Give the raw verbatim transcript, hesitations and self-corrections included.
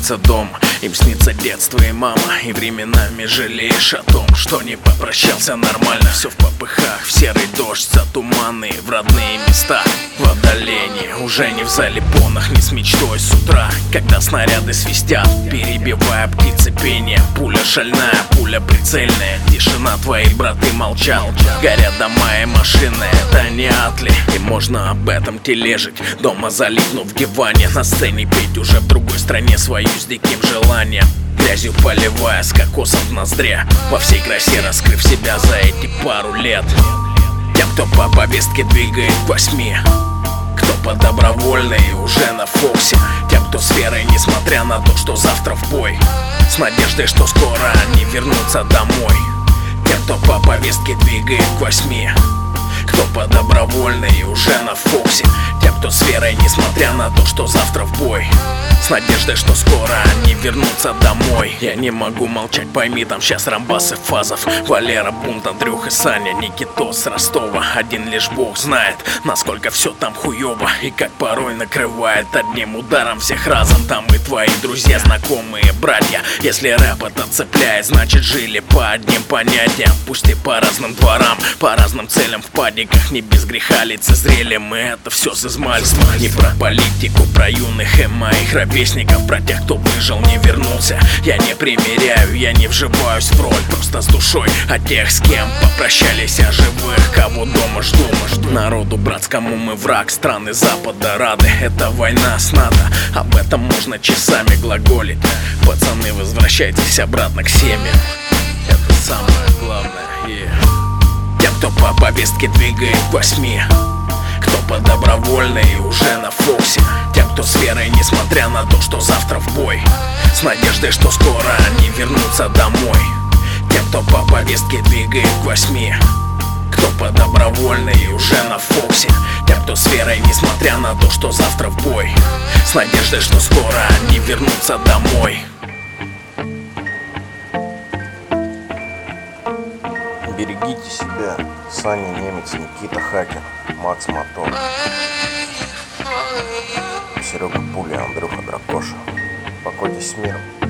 становится дом. Им снится детство и мама, и временами жалеешь о том, что не попрощался нормально. Все в попыхах, в серый дождь, за туманы, в родные места, в отдалении. Уже не в залипонах, не с мечтой с утра, когда снаряды свистят, перебивая птицы пение. Пуля шальная, пуля прицельная, тишина, твои браты молчат. Горят дома и машины, это не Атли, и можно об этом тележить. Дома залипнув в диване, на сцене петь уже в другой стране свою с диким желанием. Грязью поливая, с кокосом в ноздре, во всей красе раскрыв себя за эти пару лет. Тем, кто по повестке двигает к восьми, кто по добровольной уже на фоксе. Тем, кто с верой, несмотря на то, что завтра в бой, с надеждой, что скоро они вернутся домой. Тем, кто по повестке двигает к восьми, кто по добровольной уже на фоксе. Тем, кто с верой, несмотря на то, что завтра в бой, с надеждой, что скоро они вернутся домой. Я не могу молчать, пойми, там сейчас Рамбас и Фазов, Валера, Бунт, Андрюха, Саня, Никитос, Ростова. Один лишь Бог знает, насколько все там хуёво, и как порой накрывает одним ударом всех разом. Там и твои друзья, знакомые, братья. Если рэп это цепляет, значит жили по одним понятиям. Пусть и по разным дворам, по разным целям в падиках, не без греха лицезрели мы это все с измальства. Не про политику, про юных и моих ровесников, про тех, кто выжил, не вернулся. Я не примеряю, я не вживаюсь в роль, просто с душой о тех, с кем попрощались, о живых, кого дома жду. Народу братскому мы враг, страны Запада рады. Это война с НАТО, об этом можно часами глаголить. Пацаны, возвращайтесь обратно к семьям, это самое главное. Yeah. Тем, кто по повестке двигает к восьми, кто по добровольной уже на фоксе. Тем, кто с верой, несмотря на то, что завтра в бой, с надеждой, что скоро они вернутся домой. Тем, кто по повестке двигает к восьми, кто по добровольной уже на фоксе. Тем, кто с верой, несмотря на то, что завтра в бой, с надеждой, что скоро они вернутся домой. Берегите себя. Саня Немец, Никита Хакер, Макс Мотор, Серега Пуля, Андрюха Дракоша. Покойтесь с миром.